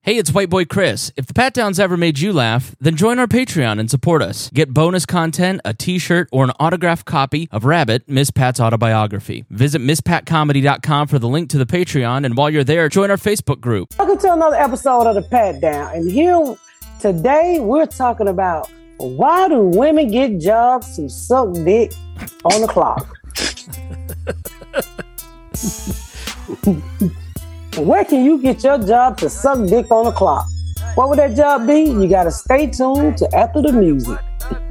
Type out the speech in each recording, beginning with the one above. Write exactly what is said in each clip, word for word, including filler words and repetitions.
Hey, it's White Boy Chris. If the Pat Downs ever made you laugh, then join our Patreon and support us. Get bonus content, a t-shirt, or an autographed copy of Rabbit, Miss Pat's autobiography. Visit miss pat comedy dot com for the link to the Patreon, and while you're there, join our Facebook group. Welcome to another episode of the Pat Down. And here, today, we're talking about why do women get jobs to suck dick on the clock? Where can you get your job to suck dick on the clock? What would that job be? You got to stay tuned to after the music.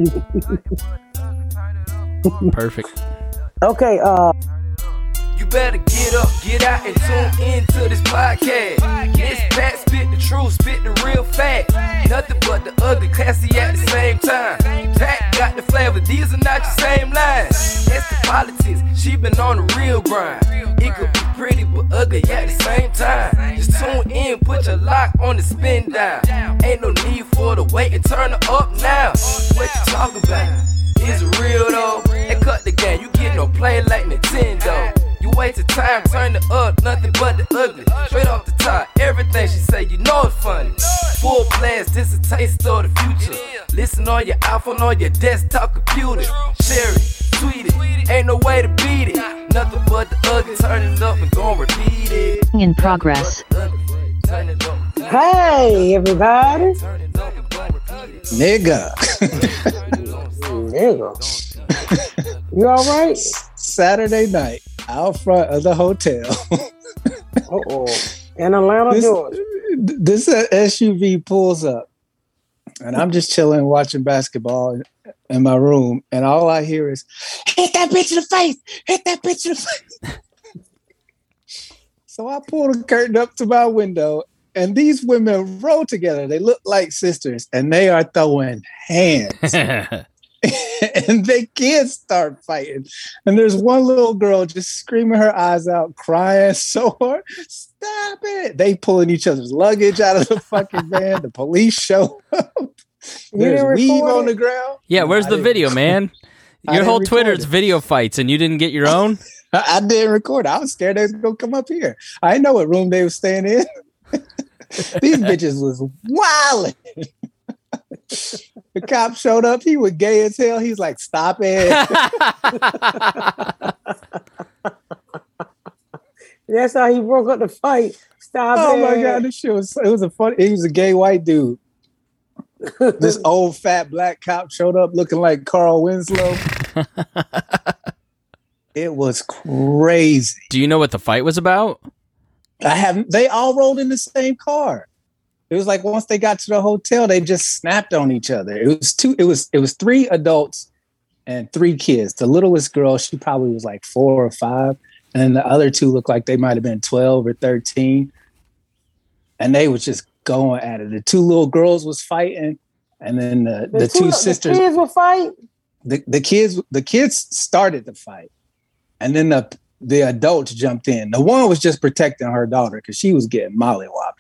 Perfect. Okay, uh... You better get up, get out, and tune into this podcast. This Pat spit the truth, spit the real fact. Nothing but the ugly, classy at the same time. Pat got the flavor, these are not your same lines. That's the politics, she been on the real grind. It could be pretty but ugly at the same time. Just tune in, put your lock on the spin down. Ain't no need for the wait and turn it up now. What you talking about? Is it real though? They cut the game, you get no play like Nintendo. You wasted time, turn it up, nothing but the ugly. Straight off the top, everything she say, you know it's funny. Full blast, this a taste of the future. Listen on your iPhone, on your desktop computer. Share it, tweet it, ain't no way to beat it. Nothing but the ugly, turn it up and gon' repeat it. In progress. Hey, everybody. Nigga. Nigga. You all right? Saturday night, out front of the hotel. Uh-oh. In Atlanta, this, Georgia. This S U V pulls up, and I'm just chilling, watching basketball in my room, and all I hear is, hit that bitch in the face! Hit that bitch in the face! So I pull the curtain up to my window, and these women roll together. They look like sisters, and they are throwing hands. And they kids start fighting. And there's one little girl just screaming her eyes out, crying so hard. Stop it. They pulling each other's luggage out of the fucking van. The police show up. There's weave on the ground. Yeah, where's the video, man? Your whole Twitter is video fights, and you didn't get your own? I, I didn't record. I was scared they was going to come up here. I didn't know what room they were staying in. These bitches was wilding. The cop showed up. He was gay as hell. He's like, stop it. That's how he broke up the fight. Stop oh it. Oh my God, this shit was, it was a funny, he was a gay white dude. This old fat black cop showed up looking like Carl Winslow. It was crazy. Do you know what the fight was about? I haven't, they all rolled in the same car. It was like once they got to the hotel, they just snapped on each other. It was two. It was it was three adults and three kids. The littlest girl, she probably was like four or five, and then the other two looked like they might have been twelve or thirteen. And they was just going at it. The two little girls was fighting, and then the, the, the two, two sisters. The kids were fighting. The the kids the kids started the fight, and then the the adults jumped in. The one was just protecting her daughter because she was getting mollywopped.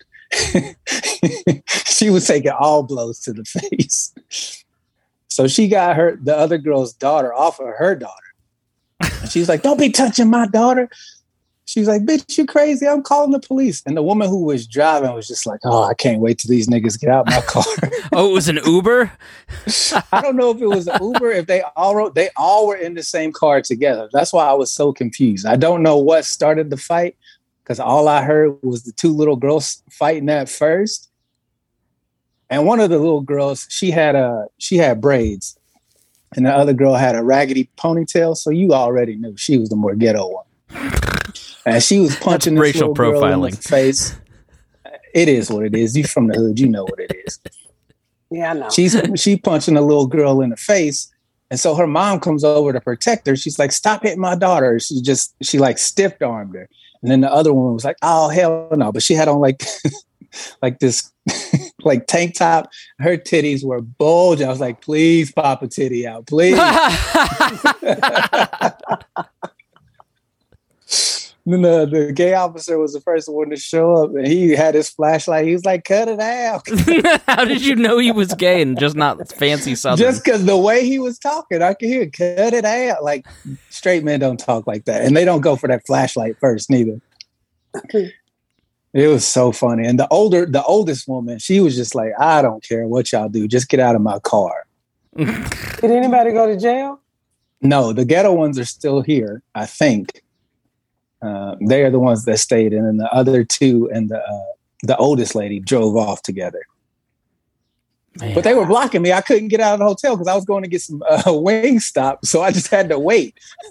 She was taking all blows to the face. So she got her the other girl's daughter off of her daughter. And she's like, don't be touching my daughter. She's like, bitch, you crazy. I'm calling the police. And the woman who was driving was just like, oh, I can't wait till these niggas get out my car. Oh, it was an Uber? I don't know if it was an Uber, if they all wrote, they all were in the same car together. That's why I was so confused. I don't know what started the fight, because all I heard was the two little girls fighting at first. And one of the little girls, she had a she had braids. And the other girl had a raggedy ponytail. So you already knew she was the more ghetto one. And she was punching this racial little girl profiling in the face. It is what it is. You from the hood, you know what it is. Yeah, I know. She's she punching a little girl in the face. And so her mom comes over to protect her. She's like, stop hitting my daughter. She just, she like stiff armed her. And then the other one was like, oh, hell no. But she had on like, like this, like tank top. Her titties were bulging. I was like, please pop a titty out, please. Then the, the gay officer was the first one to show up, and he had his flashlight. He was like, cut it out. How did you know he was gay and just not fancy Southern? Just because the way he was talking, I could hear, cut it out. Like, straight men don't talk like that. And they don't go for that flashlight first, neither. And It was so funny. And the older, the oldest woman, she was just like, I don't care what y'all do. Just get out of my car. Did anybody go to jail? No, the ghetto ones are still here, I think. Uh, they are the ones that stayed in, and the other two and the uh, the oldest lady drove off together. Man. But they were blocking me. I couldn't get out of the hotel because I was going to get some uh, Wingstop, so I just had to wait.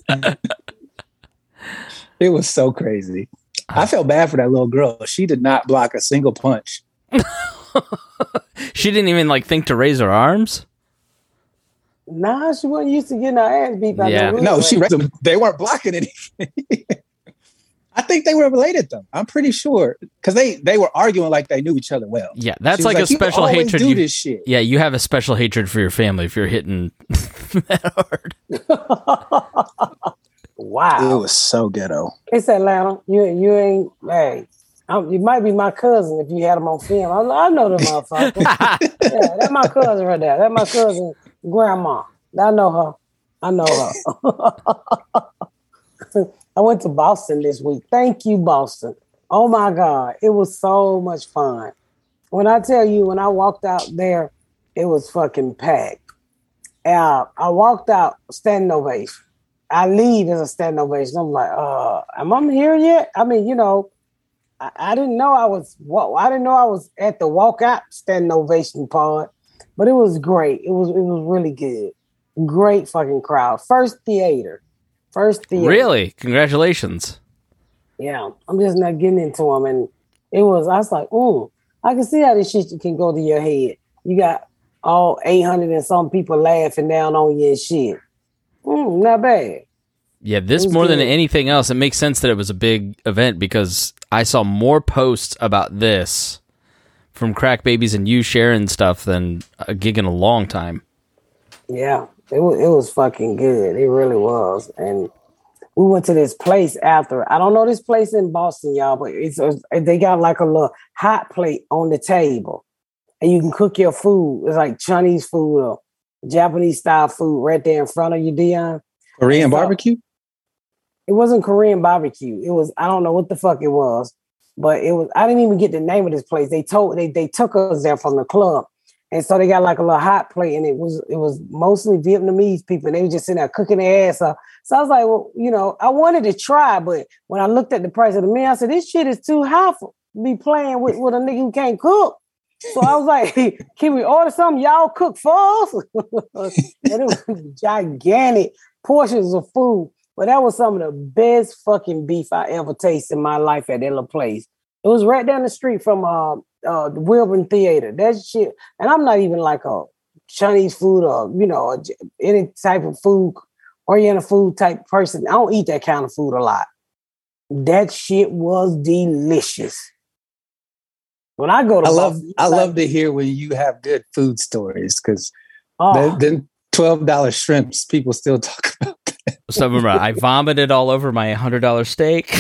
It was so crazy. I felt bad for that little girl. She did not block a single punch. She didn't even like think to raise her arms. Nah, she wasn't used to getting her ass beat by yeah. no No, she raised them. They weren't blocking anything. I think they were related, though. I'm pretty sure because they they were arguing like they knew each other well. Yeah, that's like, like a special hatred. Do you, this shit. Yeah, you have a special hatred for your family if you're hitting that hard. Wow, it was so ghetto. It's Atlanta. You you ain't hey. I'm, you might be my cousin if you had him on film. I, I know the motherfucker. Yeah, that's my cousin right there. That's my cousin grandma. I know her. I know her. I went to Boston this week. Thank you, Boston. Oh my God. It was so much fun. When I tell you, when I walked out there, it was fucking packed. Uh, I walked out standing ovation. I leave as a standing ovation. I'm like, uh, am I here yet? I mean, you know, I, I didn't know I was, well, I didn't know I was at the walkout standing ovation part, but it was great. It was, it was really good. Great fucking crowd. First theater. First theater. Really? Congratulations. Yeah. I'm just not getting into them. And it was, I was like, ooh, I can see how this shit can go to your head. You got all eight hundred and some people laughing down on you and shit. Mm, not bad. Yeah, this more good. Than anything else, it makes sense that it was a big event because I saw more posts about this from Crack Babies and you sharing stuff than a gig in a long time. Yeah, it was, it was fucking good. It really was. And we went to this place after. I don't know this place in Boston, y'all, but it's they got like a little hot plate on the table. And you can cook your food. It's like Chinese food or Japanese style food right there in front of you, Dion. Korean so, barbecue? It wasn't Korean barbecue. It was, I don't know what the fuck it was, but it was, I didn't even get the name of this place. They told, they they took us there from the club. And so they got like a little hot plate and it was, it was mostly Vietnamese people. And they were just sitting there cooking their ass off. So I was like, well, you know, I wanted to try, but when I looked at the price of the meal, I said, this shit is too high for me playing with, with a nigga who can't cook. So I was like, hey, can we order something? Y'all cook for us? And it was gigantic portions of food. But that was some of the best fucking beef I ever tasted in my life at that little place. It was right down the street from uh, uh, the Wilburn Theater. That shit. And I'm not even like a Chinese food or, you know, any type of food, Oriental food type person. I don't eat that kind of food a lot. That shit was delicious. When I go to I love Boston, I like, love to hear when you have good food stories because oh. then twelve dollar shrimps, people still talk about that. So remember, I vomited all over my one hundred dollar steak.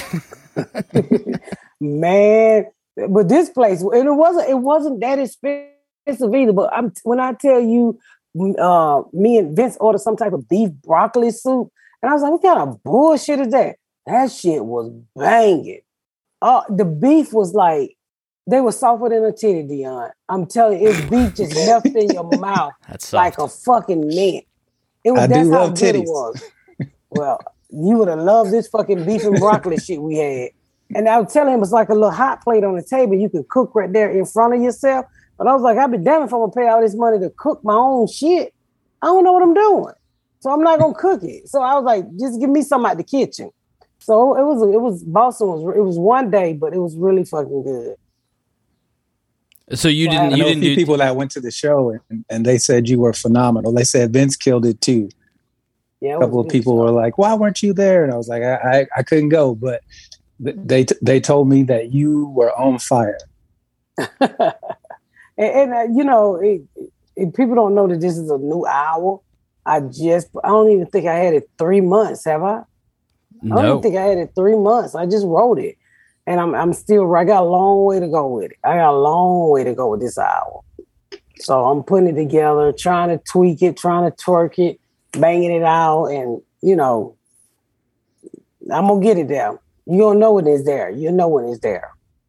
Man, but this place, and it wasn't it wasn't that expensive either. But I'm when I tell you, uh, me and Vince ordered some type of beef broccoli soup, and I was like, "What kind of bullshit is that?" That shit was banging. Uh, the beef was like. They were softer than a titty, Dion. I'm telling you, it beef just melted in your mouth like a fucking mint. It was I that's do how love good titties. it was. Well, you would have loved this fucking beef and broccoli shit we had. And I was telling him it's like a little hot plate on the table. You can cook right there in front of yourself. But I was like, I'd be damned if I'm gonna pay all this money to cook my own shit. I don't know what I'm doing. So I'm not gonna cook it. So I was like, just give me something out the kitchen. So it was it was Boston was it was one day, but it was really fucking good. So you didn't. I You know didn't a few do people that went to the show and, and they said you were phenomenal. They said Vince killed it too. Yeah, a couple of people were like, "Why weren't you there?" And I was like, "I I, I couldn't go," but they t- they told me that you were on fire. and and uh, you know, it, it, people don't know that this is a new hour. I just I don't even think I had it three months. Have I? No. I don't even think I had it three months. I just wrote it. And I'm I'm still, I got a long way to go with it. I got a long way to go with this album. So I'm putting it together, trying to tweak it, trying to twerk it, banging it out. And, you know, I'm going to get it there. You'll know when it's there. You'll know when it's there.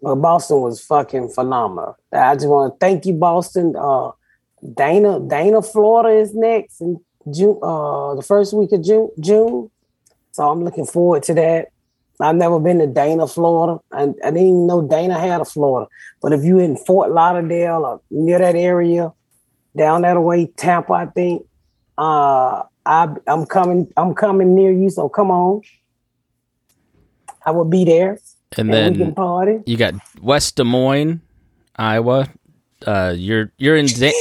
But Boston was fucking phenomenal. I just want to thank you, Boston. Uh, Dana, Dana, Florida is next in June, uh, the first week of June. June. So I'm looking forward to that. I've never been to Dana, Florida. I, I didn't even know Dana had a Florida. But if you're in Fort Lauderdale or near that area, down that way, Tampa, I think, uh, I, I'm coming. I'm coming near you. So come on. I will be there. And, and then we can party. You got West Des Moines, Iowa. Uh, you're you're in. Da-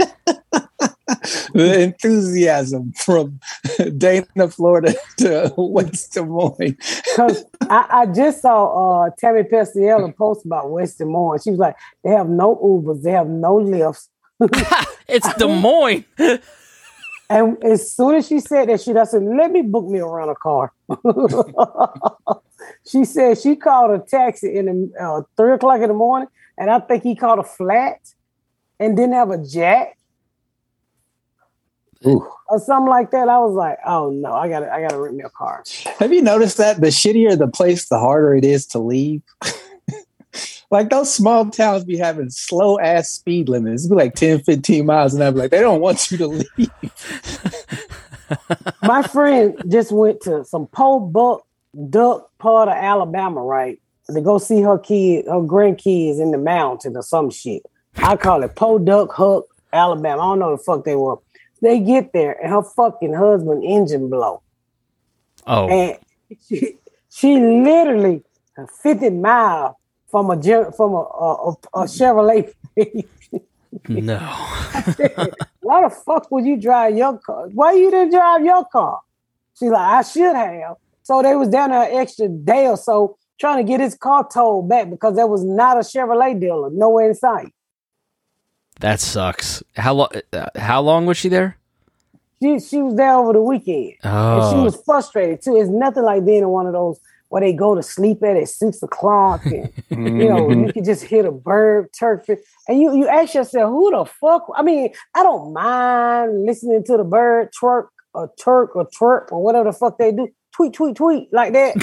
The enthusiasm from Dana, Florida to West Des Moines. Because I, I just saw uh, Tammy Pestiella post about West Des Moines. She was like, they have no Ubers, they have no lifts. It's Des Moines. And as soon as she said that shit, I said, let me book me a rental car. She said she called a taxi in the uh, three o'clock in the morning, and I think he called a flat and didn't have a jack. Ooh. Or something like that. I was like, oh no, I gotta I gotta rent me a car. Have you noticed that the shittier the place, the harder it is to leave? Like those small towns be having slow ass speed limits. It'd be like ten, fifteen miles and I'd be like, they don't want you to leave. My friend just went to some Po Buck Duck part of Alabama, right? To go see her kid, her grandkids in the mountain or some shit. I call it Po Duck Huck, Alabama. I don't know the fuck they were. They get there and her fucking husband engine blow. Oh. And she, she literally fifty miles from a from a, a, a Chevrolet. No. Why the fuck would you drive your car? Why you didn't drive your car? She's like, I should have. So they was down there an extra day or so trying to get his car towed back because there was not a Chevrolet dealer nowhere in sight. That sucks. How long? Uh, how long was she there? She she was there over the weekend, Oh. and she was frustrated too. It's nothing like being in one of those where they go to sleep at at six o'clock, and you know you can just hear the bird chirping, and you you ask yourself, who the fuck? I mean, I don't mind listening to the bird twerk or turk or twerp or whatever the fuck they do, tweet tweet tweet like that,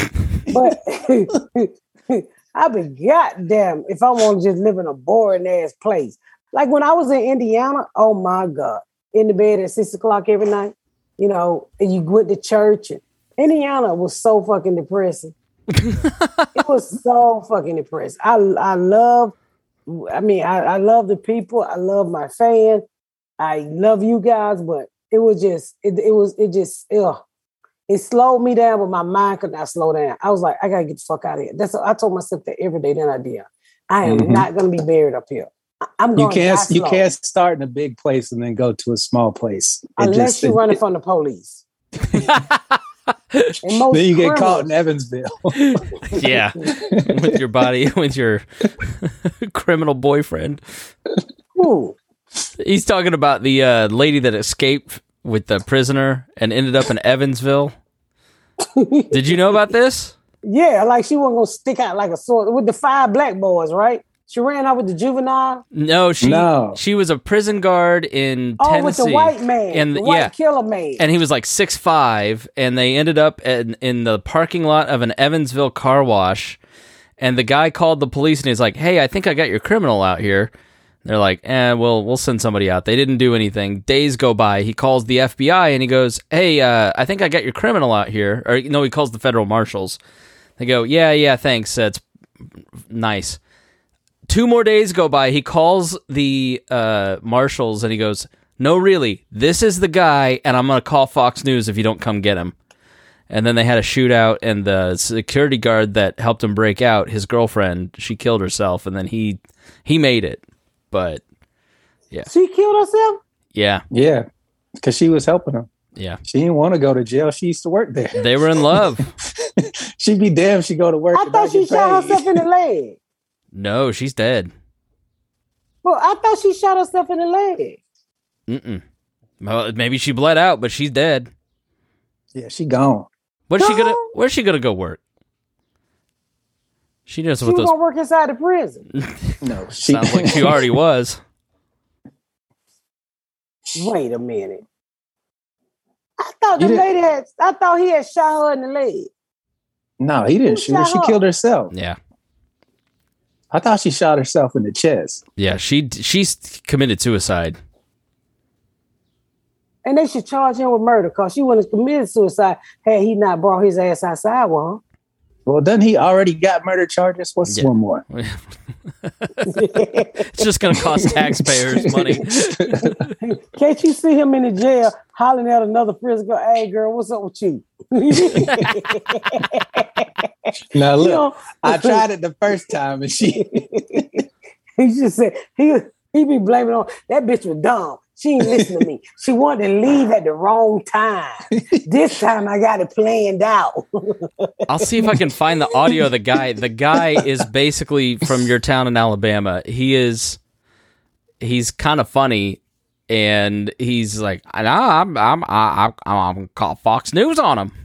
but. I be goddamn if I want to just live in a boring ass place. Like when I was in Indiana, oh my God, in the bed at six o'clock every night, you know, and you went to church. And Indiana was so fucking depressing. It was so fucking depressing. I I love, I mean, I, I love the people. I love my fans. I love you guys, but it was just, it, it was, it just, ugh. It slowed me down, but my mind could not slow down. I was like, I gotta get the fuck out of here. That's I told myself that every day. Then I did. I am Mm-hmm. not gonna be buried up here. I'm going. You can't. To You can't start in a big place and then go to a small place. It unless just- you're it- running from the police. And most then you get caught in criminals- Evansville. Yeah, with your body, with your criminal boyfriend. Ooh. He's talking about the uh, lady that escaped with the prisoner and ended up in Evansville. Did you know about this? Yeah, like she wasn't gonna stick out like a sword with the five black boys, right? She ran out with the juvenile. No, she No. she was a prison guard in Oh, Tennessee. with the white man, and the white yeah, killer man. and he was like six five, and they ended up in, in the parking lot of an Evansville car wash. And the guy called the police, and he's like, "Hey, I think I got your criminal out here." They're like, "Eh, well, we'll send somebody out." They didn't do anything. Days go by. He calls the F B I, and he goes, "Hey, uh, I think I got your criminal out here." Or no, he calls the federal marshals. They go, "Yeah, yeah, thanks. That's nice." Two more days go by. He calls the uh, marshals, and he goes, "No, really, this is the guy, and I'm going to call Fox News if you don't come get him." And then they had a shootout, and the security guard that helped him break out, his girlfriend, she killed herself, and then he he made it. But, yeah. She killed herself? Yeah, Yeah, because she was helping him. yeah. She didn't want to go to jail. She used to work there. They were in love. She'd be damned she go to work. I and thought not she get shot paid. herself in the leg. No, she's dead. Well, I thought she shot herself in the leg. Mm-mm. Well, maybe she bled out, but she's dead. Yeah, she gone. What's she gonna? No. Where's she gonna go work? She does She with was those. gonna work inside the prison. No, she Sounds like she already was. Wait a minute. I thought the You didn't- lady had. I thought he had shot her in the leg. No, he didn't Who shoot her. shot She her? killed herself. Yeah. I thought she shot herself in the chest. Yeah, she she's committed suicide. And they should charge him with murder because she wouldn't have committed suicide had he not brought his ass outside with her. Well, doesn't he already got murder charges? What's Yeah. one more? It's just going to cost taxpayers money. Can't you see him in the jail hollering at another prison girl, hey, girl, what's up with you? Now, look, You know, I tried it the first time and she... he just said, he, he be blaming on, that bitch was dumb. She ain't listen to me. She wanted to leave at the wrong time. This time I got it planned out. I'll see if I can find the audio of the guy. The guy is basically from your town in Alabama. He is, he's kind of funny, and he's like, I'm, I'm, I'm, I'm, I'm gonna call Fox News on him.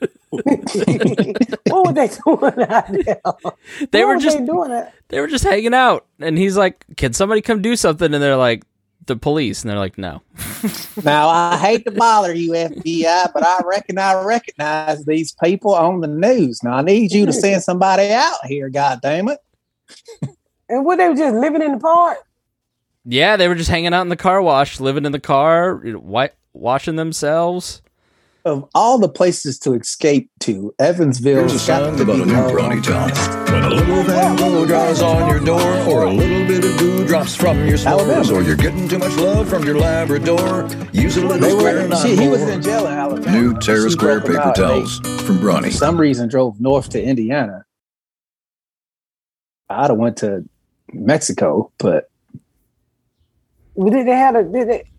What were they doing out there? They What were was just they doing that? They were just hanging out, and he's like, "Can somebody come do something?" And they're like, "The police," and they're like, "No." Now, I hate to bother you, F B I, but I reckon I recognize these people on the news. Now, I need you to send somebody out here, God damn it. And what, they were just living in the park? Yeah, they were just hanging out in the car wash, living in the car, you know, wi- washing themselves. Of all the places to escape to, Evansville Here's a song about a new brawny town. When a little Van Gogh draws on your door, or a little bit of dew drops from your s'mores, Alabama. or you're getting too much love from your Labrador, use a little They square were, not she, he was more. in jail in Alabama. New Terra She Square broke him paper out, and towels they, from Brawny. for some reason, drove north to Indiana. I'd have went to Mexico, but Did they have a, did they?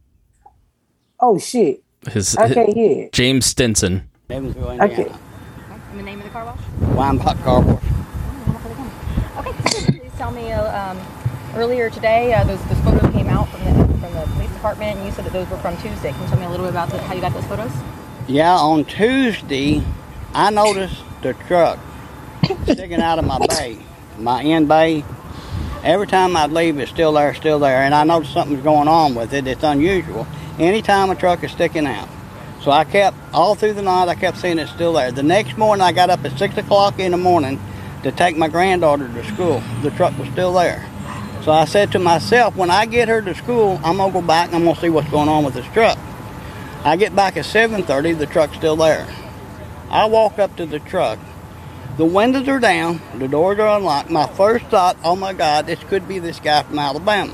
Oh, shit. His, I can't hear it. James Stinson. Evansville, I Indiana. can't. And the name of the car wash? Weinbach Car Wash. Okay, so please tell me, uh, um, earlier today, uh, those, those photos came out from the from the police department, and you said that those were from Tuesday. Can you tell me a little bit about the, how you got those photos? Yeah, on Tuesday, I noticed the truck sticking out of my bay, my end bay. Every time I'd leave, it's still there, still there, and I noticed something's going on with it. It's unusual. Anytime a truck is sticking out. So I kept, all through the night, I kept seeing it still there. The next morning, I got up at six o'clock in the morning to take my granddaughter to school. The truck was still there. So I said to myself, when I get her to school, I'm going to go back and I'm going to see what's going on with this truck. I get back at seven thirty, the truck's still there. I walk up to the truck. The windows are down, the doors are unlocked. My first thought, oh my God, this could be this guy from Alabama.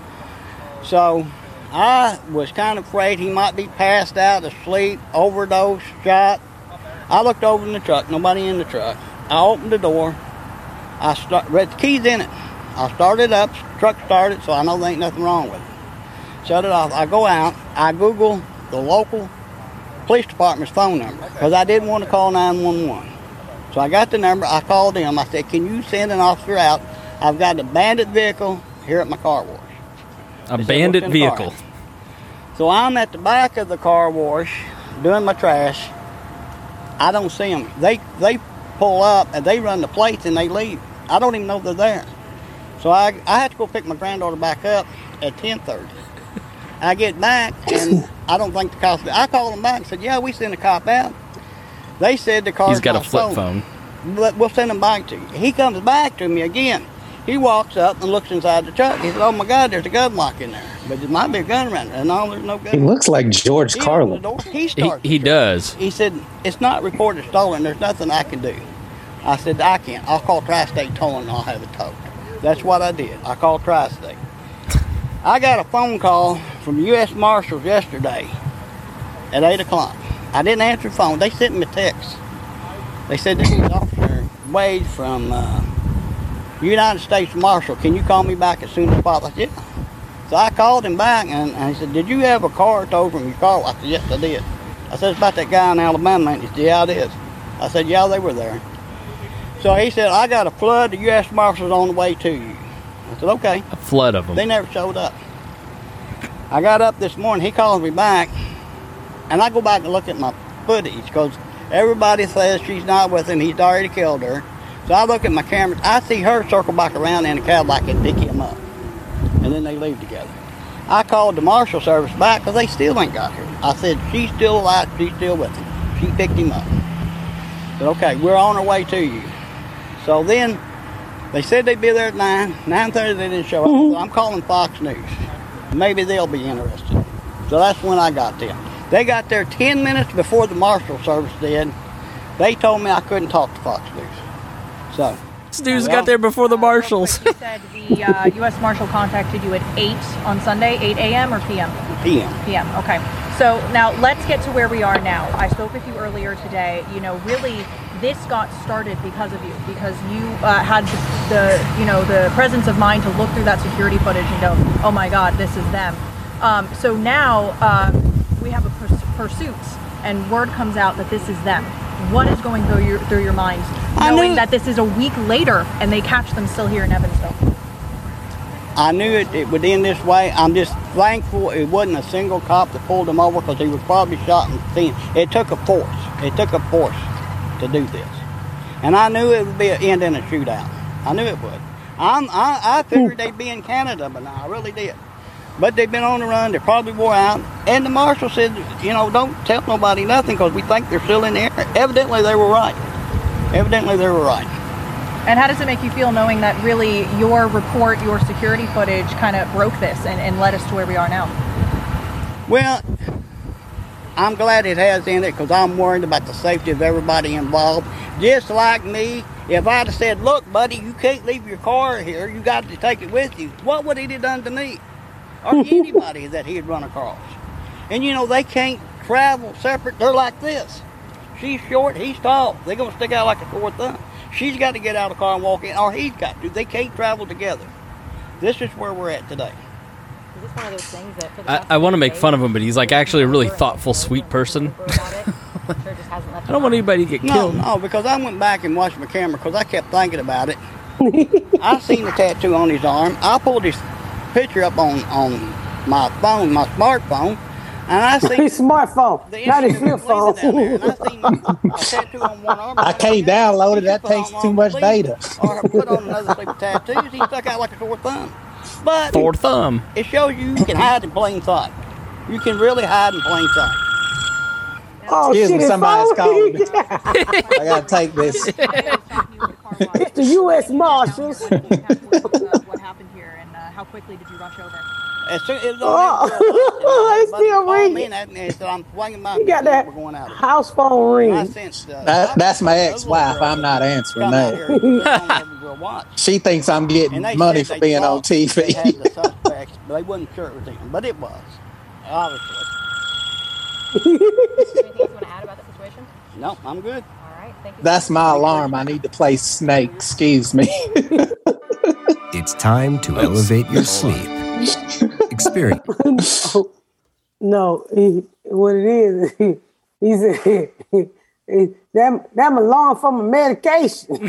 So I was kind of afraid he might be passed out, asleep, overdose, shot. I looked over in the truck, nobody in the truck. I opened the door. I start, read the keys in it. I started up, truck started, so I know there ain't nothing wrong with it. Shut it off. I go out, I Google the local police department's phone number because I didn't want to call nine one one. So I got the number, I called them. I said, can you send an officer out? I've got an abandoned vehicle here at my car wash. A They said, bandit "What's in the car?" vehicle. So I'm at the back of the car wash doing my trash. I don't see them. They they pull up and they run the plates and they leave. I don't even know they're there. So I I had to go pick my granddaughter back up at ten thirty. I get back and I don't think the cops. I called them back and said, yeah, we sent a cop out. They said the car's He's got a not flip stolen, phone. but we'll send him back to you. He comes back to me again. He walks up and looks inside the truck. He said, oh my God, there's a gun lock in there. But there might be a gun around there. No, there's no gun. he looks like George He Carlin. opened the door. He He, started. he the truck. does. He said, it's not reported stolen. There's nothing I can do. I said, I can't. I'll call Tri-State Towing and I'll have it towed. That's what I did. I called Tri-State. I got a phone call from U S Marshals yesterday at eight o'clock. I didn't answer the phone. They sent me a text. They said, this is Officer Wade from uh, United States Marshal. Can you call me back as soon as possible? I said, yeah. So I called him back, and, and he said, did you have a car towed from your car? I said, yes, I did. I said, it's about that guy in Alabama. And he said, yeah, it is. I said, yeah, they were there. So he said, I got a flood. The U S Marshals on the way to you. I said, okay. A flood of them. They never showed up. I got up this morning. He called me back, and I go back and look at my footage because everybody says she's not with him. He's already killed her. So I look at my cameras. I see her circle back around in a Cadillac and pick him up. And then they leave together. I called the Marshal Service back because they still ain't got her. I said, she's still alive. She's still with him. She picked him up. I said, okay, we're on our way to you. So then They said they'd be there at nine. nine thirty, they didn't show up. Mm-hmm. So I'm calling Fox News. Maybe they'll be interested. So that's when I got there. They got there ten minutes before the Marshal Service did. They told me I couldn't talk to Fox News. So... News got there before the Marshals. You said the uh, U S Marshal contacted you at eight on Sunday, eight a.m. or p.m.? P M. P M, okay. So now let's get to where we are now. I spoke with you earlier today. You know, really, this got started because of you, because you uh, had the, the, you know, the presence of mind to look through that security footage and go, oh my God, this is them. Um, so now um, we have a purs- pursuits, and word comes out that this is them. What is going through your through your mind, knowing that this is a week later and they catch them still here in Evansville? I knew it, it would end this way. I'm just thankful it wasn't a single cop that pulled him over, because he was probably shot and seen. It took a force. It took a force to do this. And I knew it would be an end in a shootout. I knew it would. I'm, I, I figured they'd be in Canada, but no, I really did. But they've been on the run. They're probably wore out. And the marshal said, you know, don't tell nobody nothing, because we think they're still in the air. Evidently, they were right. Evidently, they were right. And how does it make you feel knowing that really your report, your security footage kind of broke this and, and led us to where we are now? Well, I'm glad it has in it, because I'm worried about the safety of everybody involved. Just like me, if I'd have said, look, buddy, you can't leave your car here. You got to take it with you. What would he have done to me? Or anybody that he'd run across? And, you know, they can't travel separate. They're like this. She's short, he's tall. They're going to stick out like a sore thumb. She's got to get out of the car and walk in, or he's got to. They can't travel together. This is where we're at today. Is this one of those things that for the I, I want to make fun of him, but he's like actually a really thoughtful, sweet person. I don't want anybody to get no, killed. No, because I went back and watched my camera, because I kept thinking about it. I seen the tattoo on his arm. I pulled his picture up on, on my phone, my smartphone, and I see his smartphone, not his flip phone. I can't download it. That takes too much data. Or put on another sleeve of tattoos. He stuck out like a sore thumb. But Sore thumb. It shows you you can hide in plain sight. You can really hide in plain sight. Oh, Excuse shit, me, somebody's calling me. I I gotta take this. It's the U S Marshals. What happened here, and uh, how quickly did you rush over? As soon, it was Oh, it's still ringing. And so I'm swinging my You got that we're going out of house phone ring. I sensed, uh, That, that's my ex-wife. I'm not answering that. She thinks I'm getting money for being on T V. They had the suspects, but they wasn't sure it was him. But it was, obviously. Anything else you want to add about the situation? No, I'm good. All right, thank you. That's my alarm. I need to play Snake. Excuse me. It's time to elevate your sleep. Experience. Oh, no, he, what it is, he, he said, he, that, that alarm for my medication.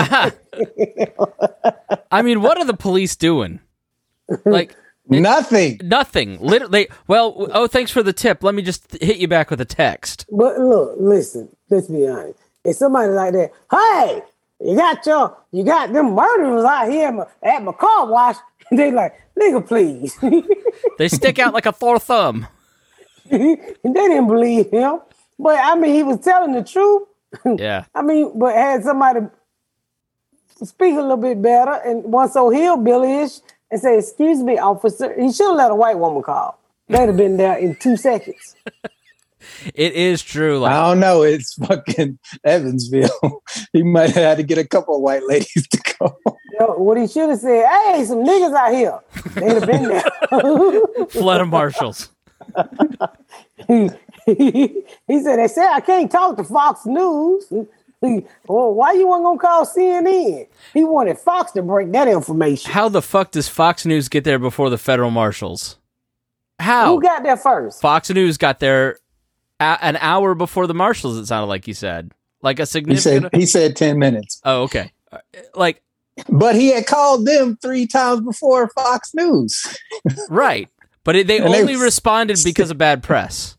I mean, what are the police doing? Like nothing. Nothing. Literally. Well, oh, thanks for the tip. Let me just hit you back with a text. But look, listen, let's be honest. If somebody like that, hey, you got your, you got them murderers out here at my, at my car wash, and they like, nigga, please. They stick out like a sore thumb. And they didn't believe him. But I mean, he was telling the truth. Yeah. I mean, but had somebody speak a little bit better and one so hillbilly-ish and say, excuse me, officer, he should have let a white woman call. They'd have been there in two seconds. It is true. Like, I don't know. It's fucking Evansville. He might have had to get a couple of white ladies to call. You know, what he should have said, hey, some niggas out here. They'd have been there. Flood of marshals. he, he, he said, they said I can't talk to Fox News. Well, why you weren't going to call C N N? He wanted Fox to break that information. How the fuck does Fox News get there before the federal marshals? How? Who got there first? Fox News got there a- an hour before the marshals, it sounded like you said. Like a He significant... said, he said ten minutes. Oh, okay. Like... But he had called them three times before Fox News. Right. But it, they And only they- responded because of bad press.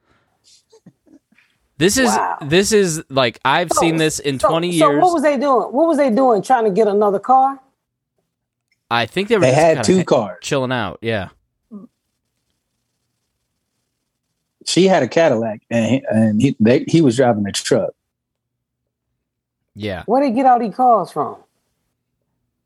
This is Wow. this is like I've seen this in So- twenty so years. what was they doing? What was they doing? Trying to get another car? I think they were They just had kinda two ha- cars. chilling out. Yeah. She had a Cadillac, and he, and he, they, he was driving a truck. Yeah. Where they get all these cars from?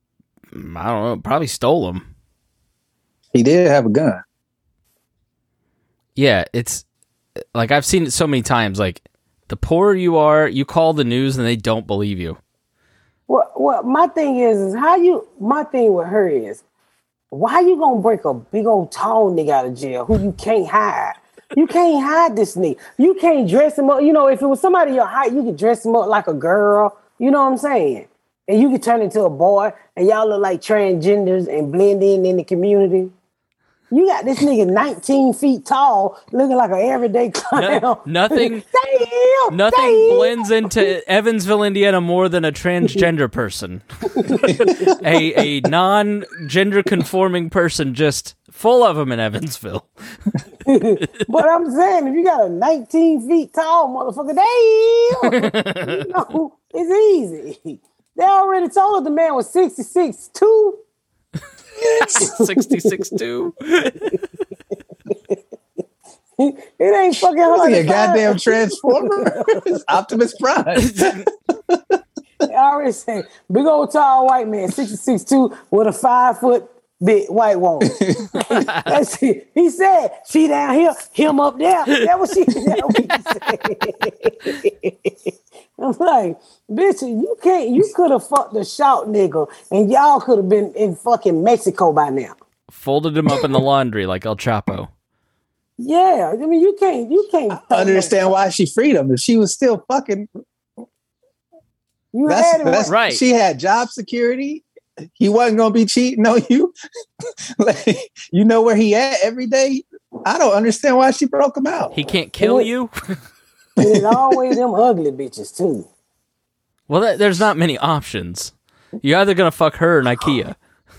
I don't know. Probably stole them. He did have a gun. Yeah, it's like I've seen it so many times. Like the poorer you are, you call the news and they don't believe you. Well, well, my thing is, is how you. My thing with her is, why you gonna break a big old tall nigga out of jail who you can't hide? You can't hide this nigga. You can't dress him up. You know, if it was somebody your height, you could dress him up like a girl. You know what I'm saying? And you could turn into a boy, and y'all look like transgenders and blend in in the community. You got this nigga nineteen feet tall, looking like an everyday clown. No, nothing, Damn, nothing damn. blends into Evansville, Indiana, more than a transgender person. a a non-gender conforming person, just full of them in Evansville. But I'm saying, if you got a nineteen feet tall motherfucker, damn, you know, it's easy. They already told us the man was sixty-six two. sixty-six two. It ain't fucking hard. Like a goddamn transformer. It's Optimus Prime. I already say big old tall white man, sixty-six two, with a five foot big white woman. That's it. He said, she down here, him up there. That was she. That what he said. I'm like, bitch, you can't, you could have fucked the shout nigga and y'all could have been in fucking Mexico by now. Folded him up in the laundry like El Chapo. Yeah, I mean, you can't, you can't. I understand why she freed him. If she was still fucking, you that's, had it that's right. She had job security. He wasn't gonna be cheating on you. Like, you know where he at every day. I don't understand why she broke him out. He can't kill it, you. And it's always them ugly bitches too. Well, that, there's not many options. You're either gonna fuck her or Ikea.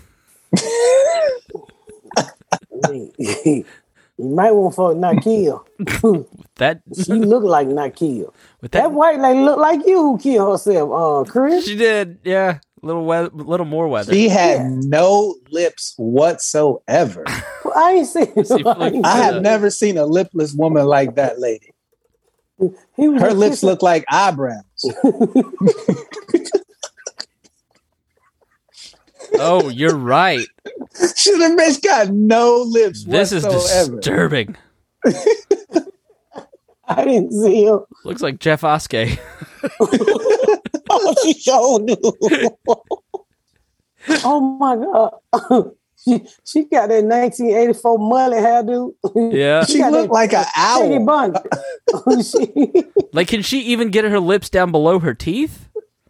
You might want to fuck Nakia. That She look like Nakia. with That that, white lady look like you who killed herself, uh, Chris. she did. Yeah, little we- little more weather. She had Yeah. no lips whatsoever. Well, I ain't seen See, look, I ain't I seen have her. never seen a lipless woman like that lady. He was Her just lips kissing- look like eyebrows. Oh, you're right. Should have bitch got no lips This is whatsoever. disturbing. I didn't see her. Looks like Jeff Oskey. Oh, she sure do. Oh my god. She, she got that nineteen eighty-four mullet hairdo. Yeah. She got looked that like an Peggy owl. Bundy. She- Like, can she even get her lips down below her teeth?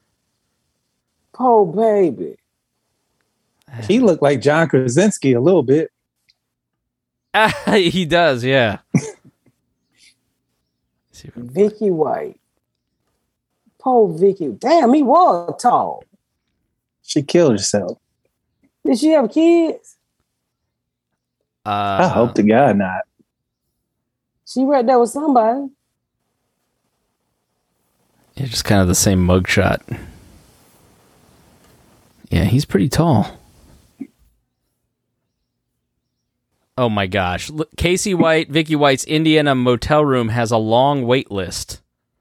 Oh baby. He looked like John Krasinski a little bit. Ah, he does, yeah. See if- Vicky White. Poor Vicky. Damn, he was tall. She killed herself. Did she have kids? Uh, I hope to God not. She right there with somebody. Yeah, just kind of the same mugshot. Yeah, he's pretty tall. Oh my gosh. Look, Casey White, Vicky White's Indiana motel room has a long wait list.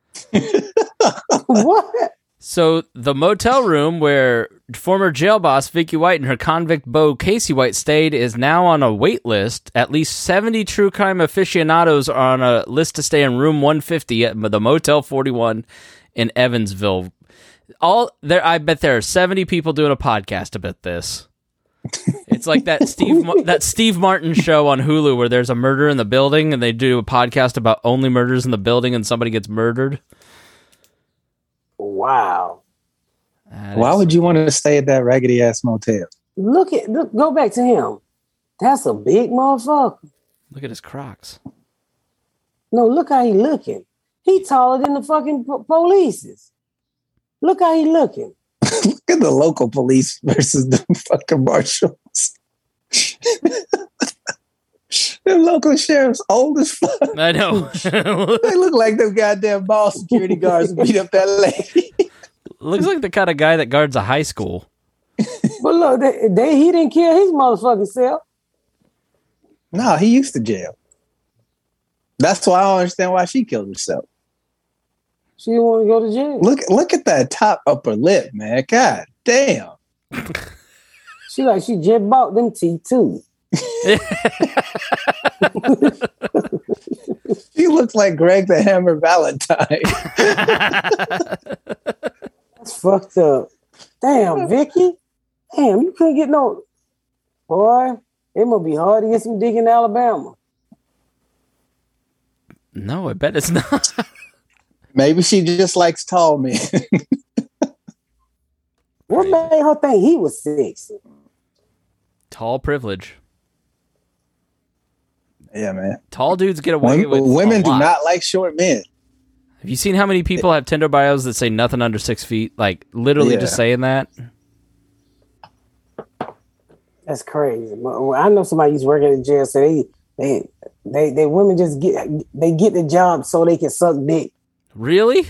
What? So the motel room where former jail boss Vicky White and her convict beau Casey White stayed is now on a wait list. At least seventy true crime aficionados are on a list to stay in room one fifty at the Motel forty-one in Evansville. All there, I bet there are seventy people doing a podcast about this. It's like that Steve that Steve Martin show on Hulu where there's a murder in the building and they do a podcast about only murders in the building and somebody gets murdered. Wow. That Why is- would you want to stay at that raggedy ass motel? Look at look, go back to him. That's a big motherfucker. look at his Crocs? No, look how he looking. He taller than the fucking po- polices. Look how he looking. Look at the local police versus the fucking marshals. The local sheriff's old as fuck. I know. They look like them goddamn ball security guards who beat up that lady. Looks like the kind of guy that guards a high school. But look, they, they he didn't kill his motherfucking self. No, he used to jail. That's why I don't understand why she killed herself. She didn't want to go to jail. Look, look at that top upper lip, man. God damn. She like she just bought them teeth too. He looks like Greg the Hammer Valentine. That's fucked up. Damn, Vicky. Damn, you couldn't get no. Boy, it must be hard to get some dick in Alabama. No, I bet it's not. Maybe she just likes tall men. What made her think he was sexy? Tall privilege. Yeah, man. Tall dudes get away women, with women a do lot. not like short men. Have you seen how many people have Tinder bios that say nothing under six feet? Like literally Yeah. just saying that. That's crazy. But I know somebody used to work at a jail, so they they they they women just get they get the job so they can suck dick. Really?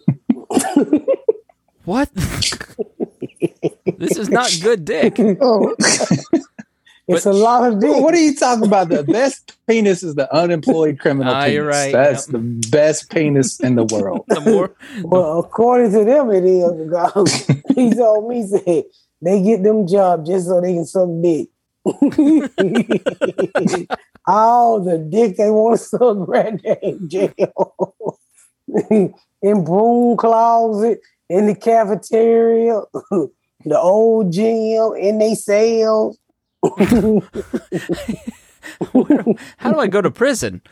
What? This is not good dick. Oh. It's But- a lot of dick. What are you talking about? The best penis is the unemployed criminal Ah, penis. you're right. That's Yep. the best penis in the world. The more Well, according to them, it is. Because he told me, said they get them jobs just so they can suck dick. All the dick they want to suck right there in jail. In broom closet, in the cafeteria, the old gym, in they cells. how do I go to prison?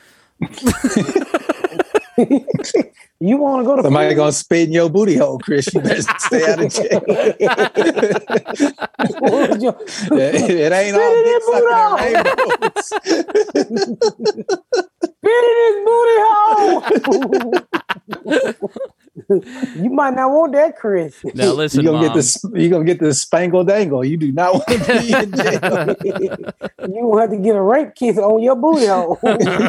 You want to go to Somebody prison? gonna spit in your booty hole, Chris. You better stay out of jail. it, it ain't all dick sucking and rainbows. Spit in his booty hole. You might not want that, Chris. Now listen, You gonna Mom. get this? You gonna get the spangled dangle? You do not want to be in jail. You gonna have to get a rape kiss on your booty hole.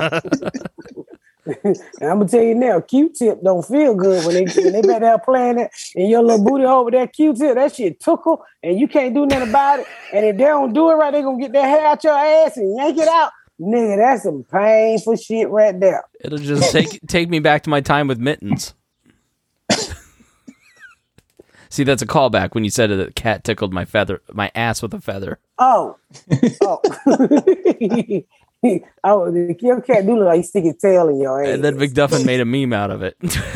And I'm gonna tell you now, Q-tip don't feel good when they when they back there playing that in your little booty hole with that Q-tip. That shit tickle, and you can't do nothing about it. And if they don't do it right, they gonna get that hair out your ass and yank it out. Nigga, that's some painful shit right there. It'll just take take me back to my time with mittens. See, that's a callback when you said that the cat tickled my feather, my ass with a feather. Oh, oh, oh! Your cat do look like he stick his tail in your ass. And then McDuffin made a meme out of it.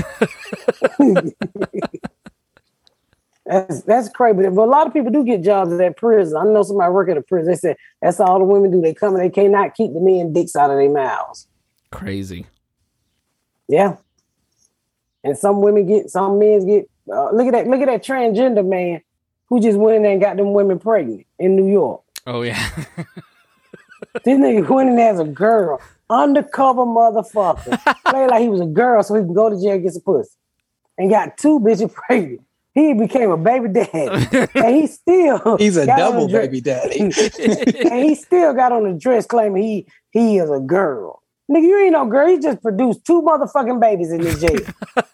That's that's crazy, but a lot of people do get jobs at prison. I know somebody working at a prison. They said that's all the women do. They come and they cannot keep the men dicks out of their mouths. Crazy. Yeah, and some women get, some men get. Uh, look at that! Look at that transgender man who just went in there and got them women pregnant in New York. Oh yeah. This nigga went in there as a girl, undercover motherfucker. Played like he was a girl so he can go to jail and get some pussy, and got two bitches pregnant. He became a baby daddy, and he still He's a got on double the dress- baby daddy. and he still got on the dress claiming he he is a girl. Nigga, you ain't no girl. He just produced two motherfucking babies in this jail.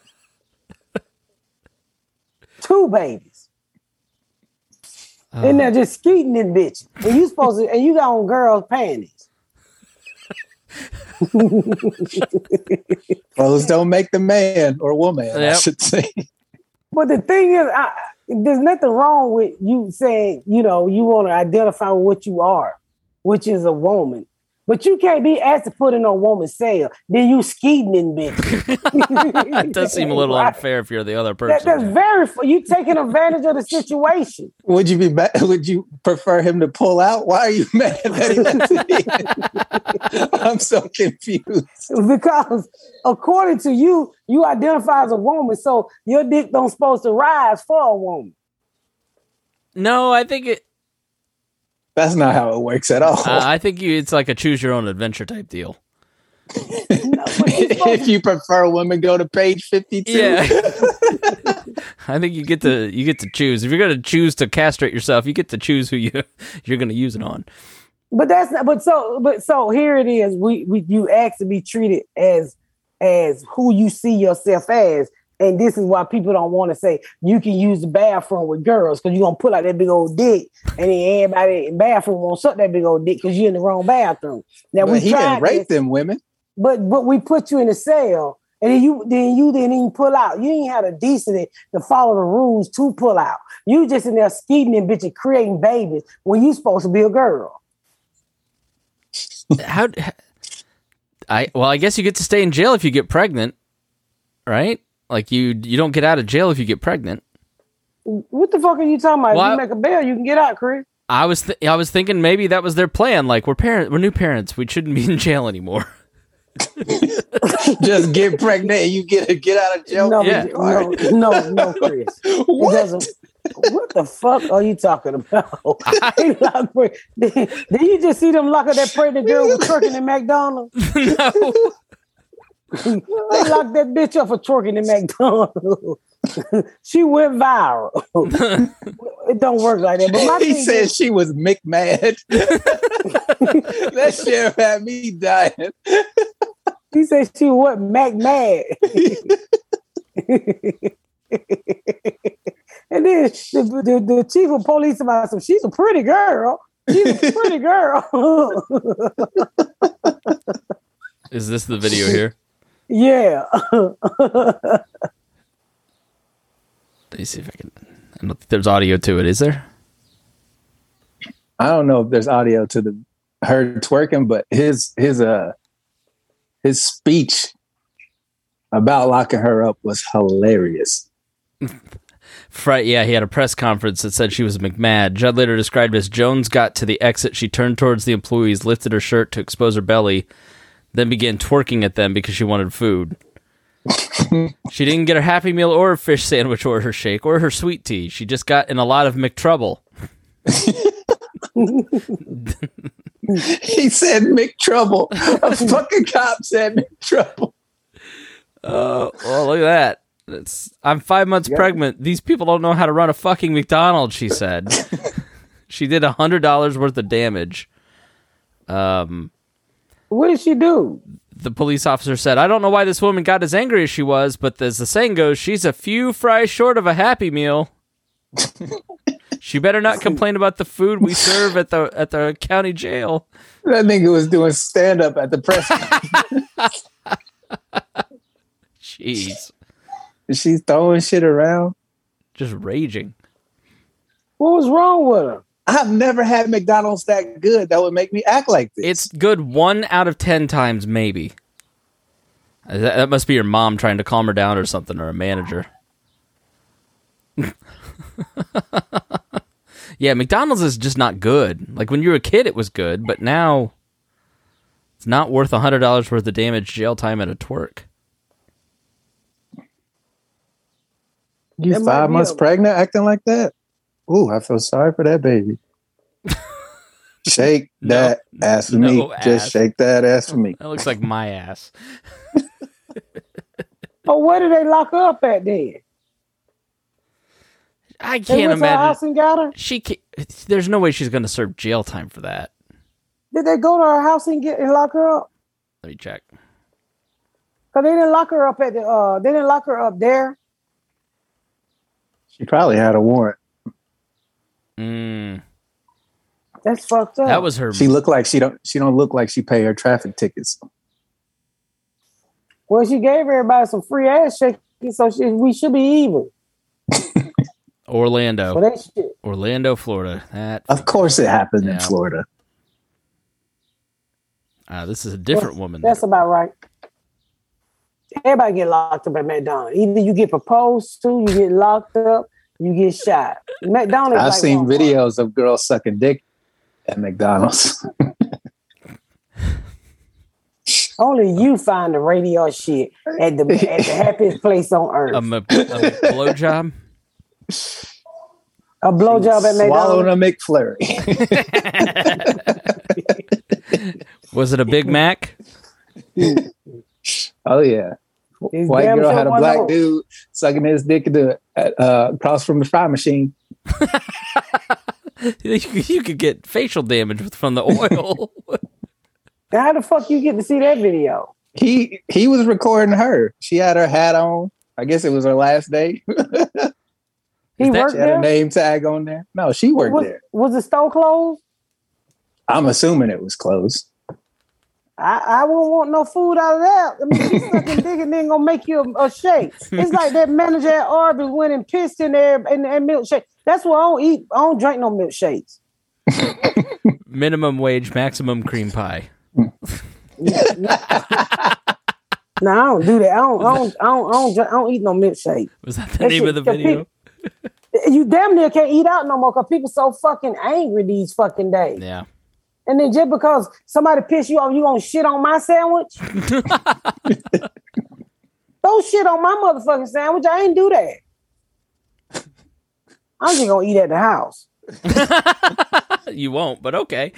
Two babies. Uh, And they're just skeeting this bitch. And you supposed to, and you got on girls' panties. Clothes don't make the man or woman, I Yep. should say. But the thing is, I, there's nothing wrong with you saying, you know, you want to identify with what you are, which is a woman. But you can't be asked to put in a woman's cell. Then you skeeting in bitch. It does seem a little Right? unfair if you're the other That, person. that's very, you taking advantage of the situation. Would you be mad? Would you prefer him to pull out? Why are you mad that he left it in? I'm so confused. Because according to you, you identify as a woman, so your dick don't supposed to rise for a woman. No, I think it. That's not how it works at all. Uh, I think you. It's like a choose your own adventure type deal. No, but you supposed If you prefer women, go to page fifty-two. Yeah. I think you get to you get to choose. If you're going to choose to castrate yourself, you get to choose who you you're going to use it on. But that's not, but so but so here it is. We we you ask to be treated as as who you see yourself as. And this is why people don't want to say you can use the bathroom with girls because you're gonna pull out that big old dick, and then everybody in the bathroom won't suck that big old dick because you're in the wrong bathroom. Now But we he tried didn't rape this, them women. but but we put you in a cell And then you then you didn't even pull out. You ain't had a decency to follow the rules to pull out. You just in there skeeting and bitches creating babies when you supposed to be a girl. How? I well, I guess you get to stay in jail if you get pregnant, right? Like you you don't get out of jail if you get pregnant. What the fuck are you talking about? Well, if you make a bail, you can get out, Chris. I was th- I was thinking maybe that was their plan. Like we're parent, we're new parents. We shouldn't be in jail anymore. Just get pregnant and you get get out of jail. No, Yeah. no, no, no, Chris. What? It doesn't. What the fuck are you talking about? They lock pre- did, did you just see them lock up that pregnant girl with twerking in McDonald's? No. They locked that bitch up for twerking in McDonald's. She went viral. It don't work like that. But my He thing said is, she was McMad. That shit had me dying. he said she was Mac mad. And then the, the, the chief of police about some, she's a pretty girl. She's a pretty girl. Is this the video here? Yeah. Let me see if I can. I don't think there's audio to it. Is there? I don't know if there's audio to the her twerking, but his his uh his speech about locking her up was hilarious. Right, yeah, he had a press conference that said she was McMad. Judd later described as Jones got to the exit, she turned towards the employees, lifted her shirt to expose her belly, then began twerking at them because she wanted food. She didn't get her Happy Meal or her fish sandwich or her shake or her sweet tea. She just got in a lot of McTrouble. He said McTrouble. A fucking cop said McTrouble. Oh, well, look at that. It's, I'm five months Yeah. pregnant. These people don't know how to run a fucking McDonald's, she said. She did one hundred dollars worth of damage. Um, What did she do? The police officer said, I don't know why this woman got as angry as she was, but as the saying goes, she's a few fries short of a Happy Meal. She better not complain about the food we serve at the at the county jail. That nigga was doing stand up at the press. Jeez. She's throwing shit around. Just raging. What was wrong with her? I've never had McDonald's that good that would make me act like this. It's good one out of ten times, maybe. That, that must be your mom trying to calm her down or something, or a manager. Yeah, McDonald's is just not good. Like when you were a kid, it was good, but now it's not worth one hundred dollars worth of damage, jail time, and a twerk. You That might five be months a- pregnant acting like that? Ooh, I feel sorry for that baby. Shake No, that ass for no me. ass. Just shake that ass for me. That looks like my ass. Oh, where did they lock her up at then? I They can't went to her house imagine. and got her? She can't, there's no way she's going to serve jail time for that. Did they go to her house and get and lock her up? Let me check. Cause they didn't lock her up at the uh they didn't lock her up there. She probably had a warrant. Mm, That's fucked up. that was her. She looked like she don't she don't look like she pay her traffic tickets. Well, she gave everybody some free ass shaking, so she, we should be even. Orlando. So that shit. Orlando, Florida. That Of course it happened in Yeah. Florida. uh, this is a different woman. That's about right. Everybody get locked up at McDonald's. Either you get proposed to, you get locked up, you get shot. McDonald's. I've like seen Walmart. videos of girls sucking dick at McDonald's. Only you find the radio shit at the at the happiest place on earth. A, m- a blowjob. a blowjob at Swallowing McDonald's. a McFlurry. Was it a Big Mac? Oh yeah. These White damn girl sure had a wasn't black old. dude sucking his dick into, uh, across from the fry machine. you, you could get facial damage with- from the oil. Now, how the fuck you get to see that video? He he was recording her. She had her hat on. I guess it was her last day. He that- worked She had her there. name tag on there. No, she worked Was, there. was the store closed? I'm assuming it was closed. I, I won't want no food out of that. I mean, she's sucking dick and then gonna make you a, a shake. It's like that manager at Arby's went and pissed in there and, and milkshake. That's why I don't eat. I don't drink no milkshakes. Minimum wage, maximum cream pie. No, I don't do that. I don't. I don't. I don't. I don't, drink, I don't eat no milkshake. Was that the That name shit- of the video? People, you damn near can't eat out no more because people so fucking angry these fucking days. Yeah. And then just because somebody piss you off, you gonna shit on my sandwich? Don't shit on my motherfucking sandwich. I ain't do that. I'm just gonna eat at the house. You won't, but okay.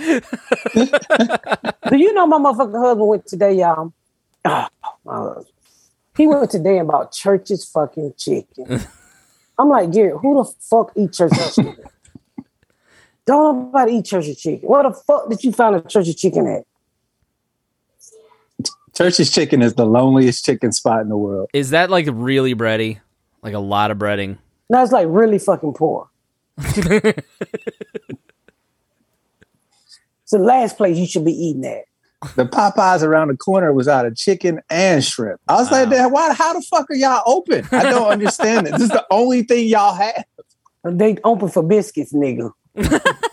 Do you know my motherfucking husband went today, y'all? Oh, my husband. He went today and bought Church's fucking chicken. I'm like, Gary, who the fuck eat Church's chicken? Don't nobody eat Church's chicken. Where the fuck did you find a Church's chicken at? Church's Chicken is the loneliest chicken spot in the world. Is that like really bready? Like a lot of breading? No, it's like really fucking poor. It's the last place you should be eating at. The Popeyes around the corner was out of chicken and shrimp. I was like, "Damn, why? How the fuck are y'all open? I don't understand it. This is the only thing y'all have." They open for biscuits, nigga. You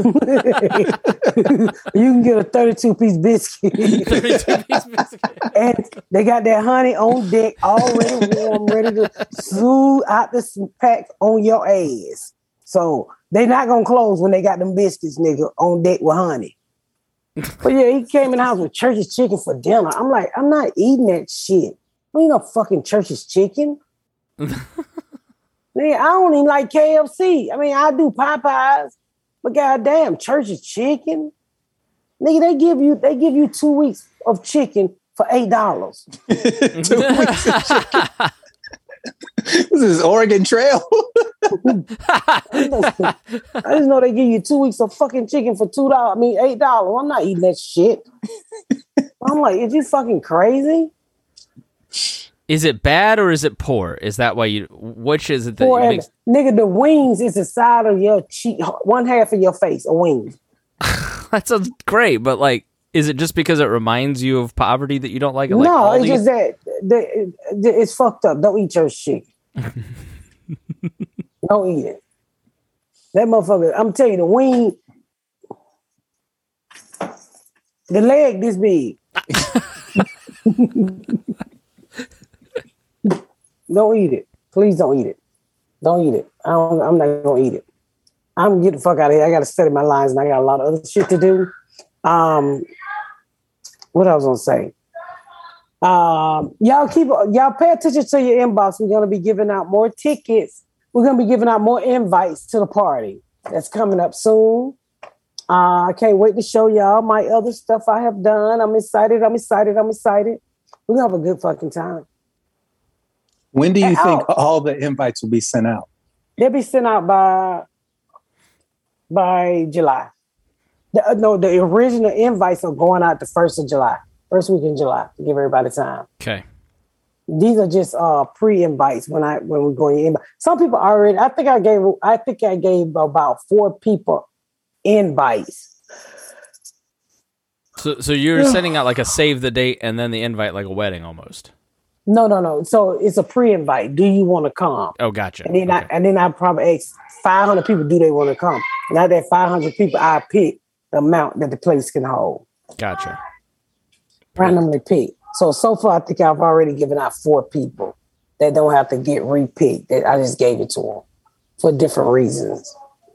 can get a thirty-two piece biscuit. thirty-two piece biscuit. And they got that honey on deck, already warm, ready to smooth out the pack on your ass. So they not gonna close when they got them biscuits, nigga, on deck with honey. But yeah, he came in the house with Church's chicken for dinner. I'm like, I'm not eating that shit. I ain't no fucking Church's chicken. Nigga, I don't even like K F C. I mean, I do Popeyes, but goddamn, Church's chicken. Nigga, they give you they give you two weeks of chicken for eight dollars. Two weeks of chicken. This is Oregon Trail. I just know they give you two weeks of fucking chicken for two dollars. I mean, eight dollars. I'm not eating that shit. I'm like, is you fucking crazy? Is it bad or is it poor? Is that why you? Which is it that Poor you and- nigga, the wings is the side of your cheek, one half of your face, a wing. That sounds great, but like, is it just because it reminds you of poverty that you don't like it? Like No, it's Aldi? just that, that it's fucked up. Don't eat your shit. Don't eat it. That motherfucker, I'm telling you, the wing, the leg this big. Don't eat it. Please don't eat it. Don't eat it. I don't, I'm not gonna eat it. I'm gonna get the fuck out of here. I gotta study my lines and I got a lot of other shit to do. Um, what I was gonna say. Um, y'all keep y'all pay attention to your inbox. We're gonna be giving out more tickets. We're gonna be giving out more invites to the party that's coming up soon. Uh, I can't wait to show y'all my other stuff I have done. I'm excited. I'm excited. I'm excited. We're gonna have a good fucking time. When do you And think out. all the invites will be sent out? They'll be sent out by by July. The, uh, no, the original invites are going out the first of July, first week in July, to give everybody time. Okay. These are just uh, pre-invites when I when we're going in. Some people already. I think I gave. I think I gave about four people invites. So, so you're sending out like a save the date and then the invite, like a wedding almost. No, no, no. So it's a pre-invite. Do you want to come? Oh, gotcha. And then Okay. I and then I probably ask five hundred people. Do they want to come? And out of that five hundred people, I pick the amount that the place can hold. Gotcha. Randomly pick. So so far, I think I've already given out four people that don't have to get repicked. That I just gave it to them for different reasons.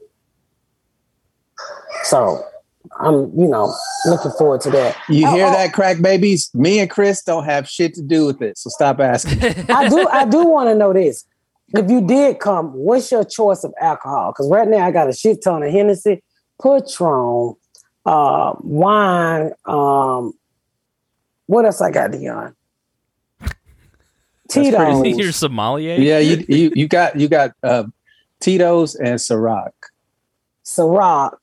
So I'm, you know, looking forward to that. You Oh, hear oh, that, crack babies? Me and Chris don't have shit to do with it, so stop asking. I do. I do want to know this. If you did come, what's your choice of alcohol? Because right now I got a shit ton of Hennessy, Patron, uh, wine. Um, what else I got, Dion? Tito's. You're sommelier? Yeah, you you you got you got uh, Tito's and Ciroc. Ciroc.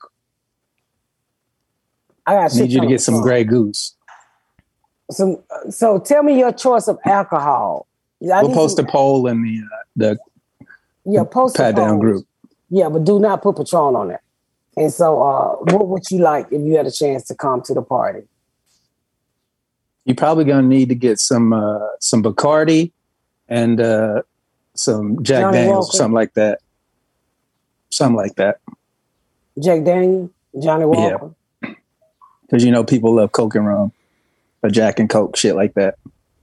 I got shit Need you to ton get of some Patron. Grey Goose. So, so tell me your choice of alcohol. I We'll need post some- a poll in the uh, the yeah, post a Pat Down poll. group. Yeah, but do not put Patron on there. And so, uh, what would you like if you had a chance to come to the party? You're probably gonna need to get some uh, some Bacardi and uh, some Jack Johnny Daniels, Walker. something like that. Something like that. Jack Daniel, Johnny Walker. Because you know people love Coke and rum, or Jack and Coke, shit like that.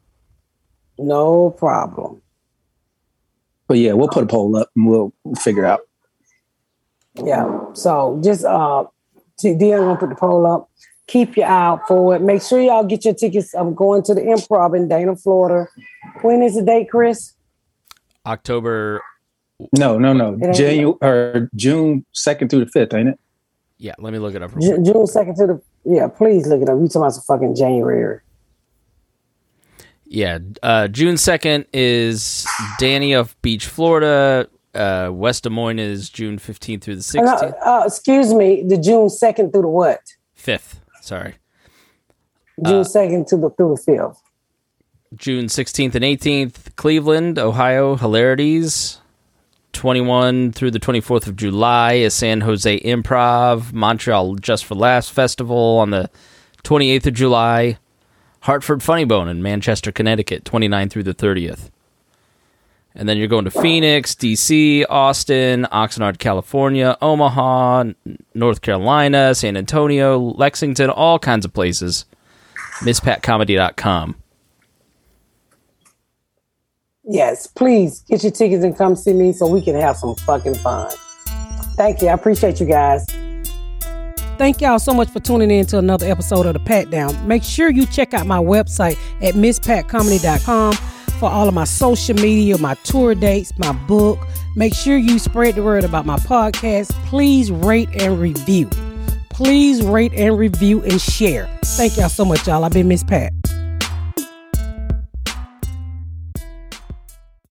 No problem. But yeah, we'll put a poll up and we'll figure out. Yeah. So just uh, Dion gonna put the poll up. Keep your eye out for it. Make sure y'all get your tickets. I'm going to the Improv in Dana, Florida. When is the date, Chris? October. No, no, no. It ain't- January or June second through the fifth, ain't it? Yeah, let me look it up. real Ju- quick. June second to the yeah. Please look it up. You talking about some fucking January? Yeah, uh, June second is Danny of Beach, Florida. Uh, West Des Moines is June fifteenth through the Uh, no, sixteenth. uh, excuse me. The June second through the what? fifth, sorry. June second to the through the fifth. June sixteenth and eighteenth, Cleveland, Ohio, Hilarities. twenty-one through the twenty-fourth of July is San Jose Improv. Montreal Just for Laughs Festival on the twenty-eighth of July. Hartford Funny Bone in Manchester, Connecticut, twenty-ninth through the thirtieth. And then you're going to Phoenix, D C, Austin, Oxnard, California, Omaha, N- North Carolina, San Antonio, Lexington, all kinds of places. miss pat comedy dot com. Yes, please get your tickets and come see me so we can have some fucking fun. Thank you. I appreciate you guys. Thank y'all so much for tuning in to another episode of The Pat Down. Make sure you check out my website at miss pat comedy dot com for all of my social media, my tour dates, my book. Make sure you spread the word about my podcast. Please rate and review. Please rate and review and share. Thank y'all so much, y'all. I've been Miss Pat.